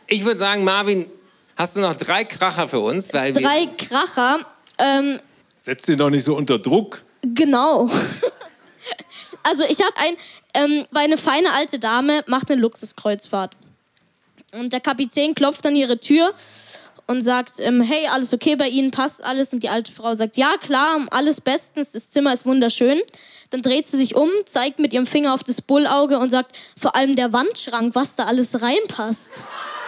Ich würde sagen, Marvin, hast du noch 3 Kracher für uns? Weil 3 Kracher. Setz den doch nicht so unter Druck. Genau. Also ich habe weil eine feine alte Dame macht eine Luxuskreuzfahrt. Und der Kapitän klopft an ihre Tür und sagt, hey, alles okay bei Ihnen, passt alles? Und die alte Frau sagt, ja, klar, alles bestens, das Zimmer ist wunderschön. Dann dreht sie sich um, zeigt mit ihrem Finger auf das Bullauge und sagt, vor allem der Wandschrank, was da alles reinpasst.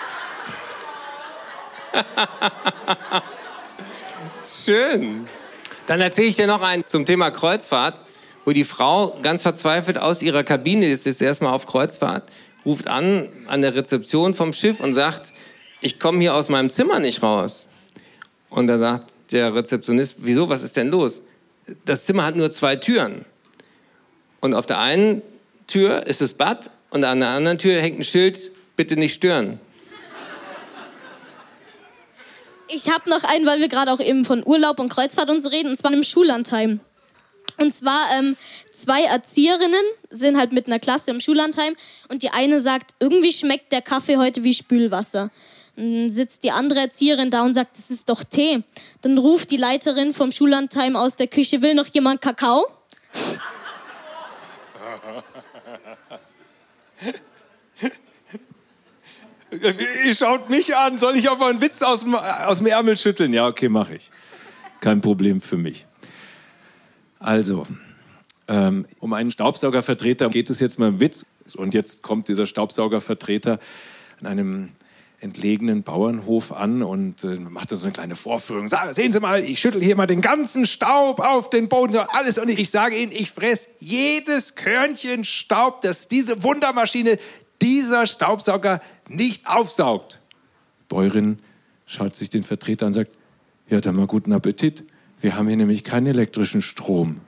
Schön. Dann erzähle ich dir noch einen zum Thema Kreuzfahrt, wo die Frau ganz verzweifelt aus ihrer Kabine ist, jetzt erstmal auf Kreuzfahrt, ruft an der Rezeption vom Schiff und sagt, ich komme hier aus meinem Zimmer nicht raus. Und da sagt der Rezeptionist, wieso, was ist denn los? Das Zimmer hat nur 2 Türen. Und auf der einen Tür ist das Bad und an der anderen Tür hängt ein Schild, bitte nicht stören. Ich habe noch einen, weil wir gerade auch eben von Urlaub und Kreuzfahrt und so reden, und zwar im Schullandheim. Und zwar 2 Erzieherinnen sind halt mit einer Klasse im Schullandheim und die eine sagt, irgendwie schmeckt der Kaffee heute wie Spülwasser. Dann sitzt die andere Erzieherin da und sagt, das ist doch Tee. Dann ruft die Leiterin vom Schullandheim aus der Küche, will noch jemand Kakao? Ihr schaut mich an, soll ich auch mal einen Witz aus dem Ärmel schütteln? Ja, okay, mache ich. Kein Problem für mich. Also, um einen Staubsaugervertreter geht es jetzt mal im Witz. Und jetzt kommt dieser Staubsaugervertreter an einem entlegenen Bauernhof an und macht so eine kleine Vorführung. Sehen Sie mal, ich schüttel hier mal den ganzen Staub auf den Boden, alles. Und ich sage Ihnen, ich fress jedes Körnchen Staub, das diese Wundermaschine, dieser Staubsauger nicht aufsaugt. Die Bäuerin schaut sich den Vertreter an und sagt, ja, dann mal guten Appetit. Wir haben hier nämlich keinen elektrischen Strom.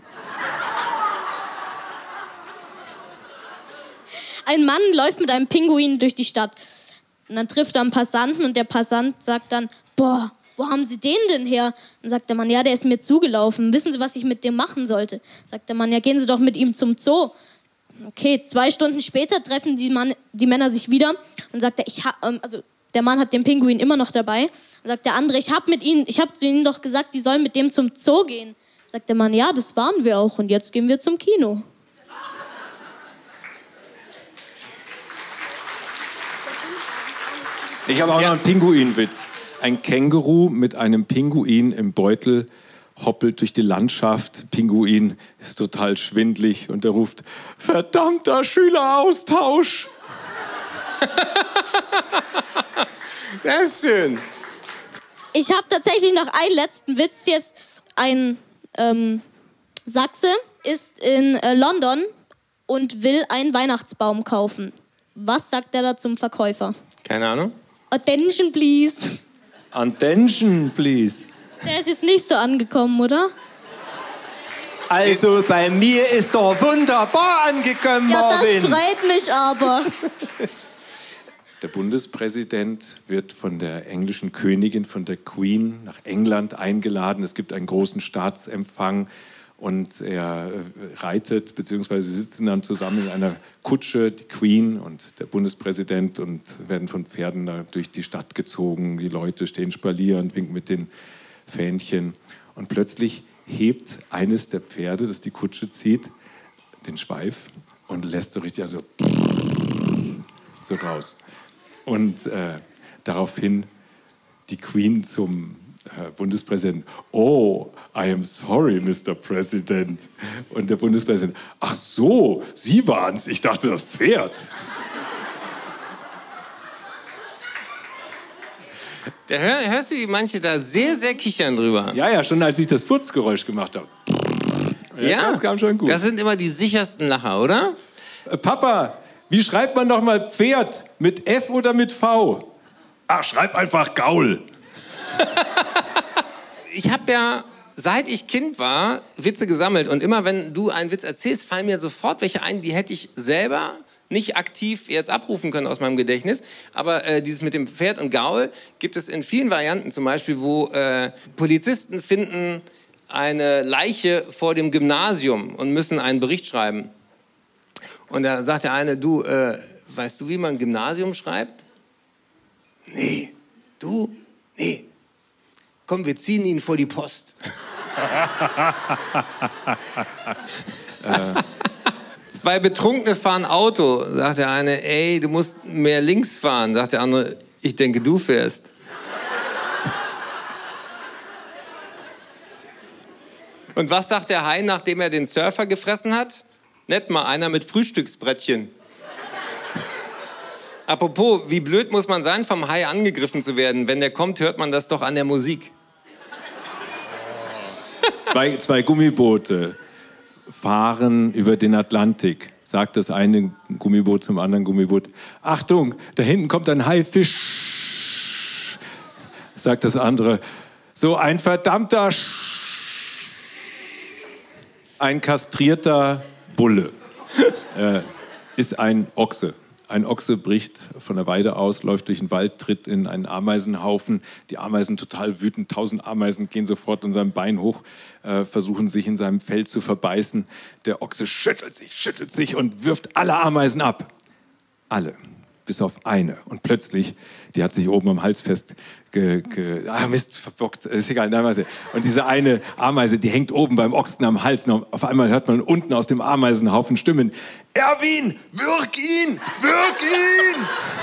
Ein Mann läuft mit einem Pinguin durch die Stadt. Und dann trifft er einen Passanten und der Passant sagt dann, boah, wo haben Sie den denn her? Dann sagt der Mann, ja, der ist mir zugelaufen. Wissen Sie, was ich mit dem machen sollte? Sagt der Mann, ja, gehen Sie doch mit ihm zum Zoo. Okay, 2 Stunden später treffen die Männer sich wieder und sagt der Mann hat den Pinguin immer noch dabei. Und sagt der andere, ich habe zu Ihnen doch gesagt, die sollen mit dem zum Zoo gehen. Sagt der Mann, ja, das waren wir auch und jetzt gehen wir zum Kino. Ich habe auch noch einen Pinguinwitz. Ein Känguru mit einem Pinguin im Beutel hoppelt durch die Landschaft. Pinguin ist total schwindlig und er ruft, verdammter Schüleraustausch. Das ist schön. Ich habe tatsächlich noch einen letzten Witz jetzt. Ein Sachse ist in London und will einen Weihnachtsbaum kaufen. Was sagt er da zum Verkäufer? Keine Ahnung. Attention, please. Attention, please. Der ist jetzt nicht so angekommen, oder? Also bei mir ist er wunderbar angekommen, Marvin. Ja, das freut mich aber. Der Bundespräsident wird von der englischen Königin, von der Queen, nach England eingeladen. Es gibt einen großen Staatsempfang und er reitet, beziehungsweise sitzen dann zusammen in einer Kutsche, die Queen und der Bundespräsident, und werden von Pferden da durch die Stadt gezogen. Die Leute stehen Spalier und winken mit den Fähnchen. Und plötzlich hebt eines der Pferde, das die Kutsche zieht, den Schweif und lässt so richtig so raus. Und daraufhin die Queen zum Bundespräsidenten, oh, I am sorry, Mr. President. Und der Bundespräsident, ach so, Sie waren's, ich dachte, das Pferd. Da hörst du, wie manche da sehr, sehr kichern drüber. Ja, schon als ich das Furzgeräusch gemacht habe. Ja, das kam schon gut. Das sind immer die sichersten Lacher, oder? Papa, wie schreibt man noch mal Pferd? Mit F oder mit V? Ach, schreib einfach Gaul. Ich habe ja, seit ich Kind war, Witze gesammelt. Und immer, wenn du einen Witz erzählst, fallen mir sofort welche ein, die hätte ich selber nicht aktiv jetzt abrufen können aus meinem Gedächtnis. Aber dieses mit dem Pferd und Gaul gibt es in vielen Varianten. Zum Beispiel, wo Polizisten finden eine Leiche vor dem Gymnasium und müssen einen Bericht schreiben. Und da sagt der eine, du, weißt du, wie man Gymnasium schreibt? Du? Nee. Komm, wir ziehen ihn vor die Post. Zwei Betrunkene fahren Auto. Sagt der eine, ey, du musst mehr links fahren. Sagt der andere, ich denke, du fährst. Und was sagt der Hai, nachdem er den Surfer gefressen hat? Nett mal, einer mit Frühstücksbrettchen. Apropos, wie blöd muss man sein, vom Hai angegriffen zu werden? Wenn der kommt, hört man das doch an der Musik. Zwei Gummiboote fahren über den Atlantik. Sagt das eine Gummiboot zum anderen Gummiboot, Achtung, da hinten kommt ein Haifisch. Sagt das andere, so ein verdammter Ein kastrierter Bulle ist ein Ochse. Ein Ochse bricht von der Weide aus, läuft durch den Wald, tritt in einen Ameisenhaufen. Die Ameisen total wütend, 1000 Ameisen gehen sofort an seinem Bein hoch, versuchen sich in seinem Fell zu verbeißen. Der Ochse schüttelt sich und wirft alle Ameisen ab. Alle, bis auf eine. Und plötzlich, die hat sich oben am Hals fest Mist, verbockt, ist egal. Und diese eine Ameise, die hängt oben beim Ochsen am Hals. Und auf einmal hört man unten aus dem Ameisenhaufen Stimmen. Erwin, wirk ihn! Wirk ihn!